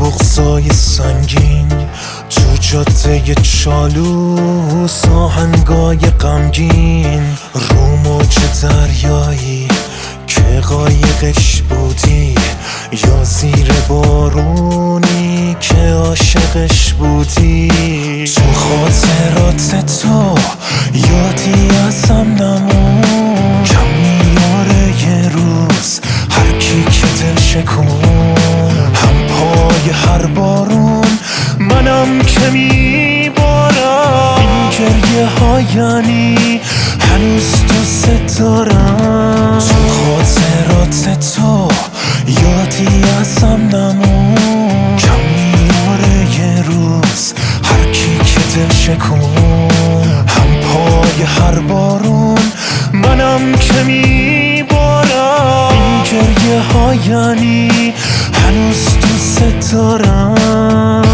بغضای سنگین تو جاده چالوس، آهنگای غمگین رو موج دریایی که قایقش بودی، یا زیر بارونی که عاشقش بودی. تو خاطرات تو یادی ازم نمون، کم میاره یه روز هر کی که دل شکون. هم پای هر بارون منم که میبارم، این گریه ها یعنی هنوز دوست دارم. تو خاطرات تو یادی ازم نمون، کم میاره یه روز هر کی که دل شکون. هم پای هر بارون منم که میبارم، این گریه ها یعنی هنوز دوست دارم.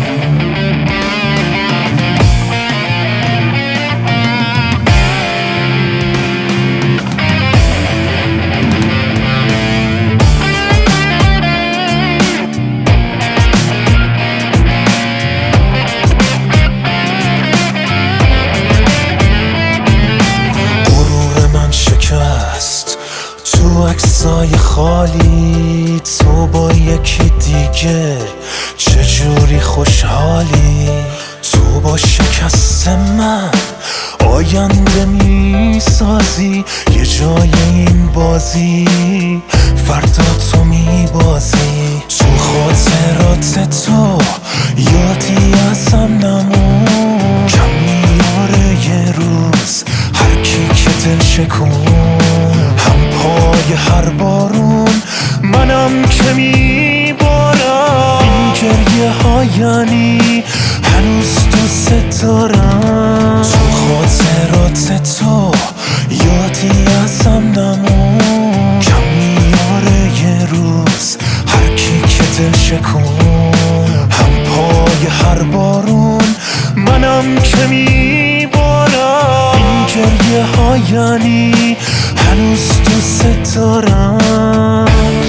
تو عکسای خالی تو با یکی دیگه چجوری خوشحالی. تو با شکست من آینده میسازی یه جای این بازی، فردا تو میبازی. تو خاطرات تو یادی ازم نمون، کم میاره یه روز هر کی که دل شکون. هم پای هر بارون منم که میبارم، این گریه ها یعنی هنوز دوست دارم. تو خاطرات تو یادی ازم نمون، کم میاره یه روز هر کی که دل شکون. هم پای هر بارون منم که میبارم، این گریه ها یعنی هنوز دوست دارم.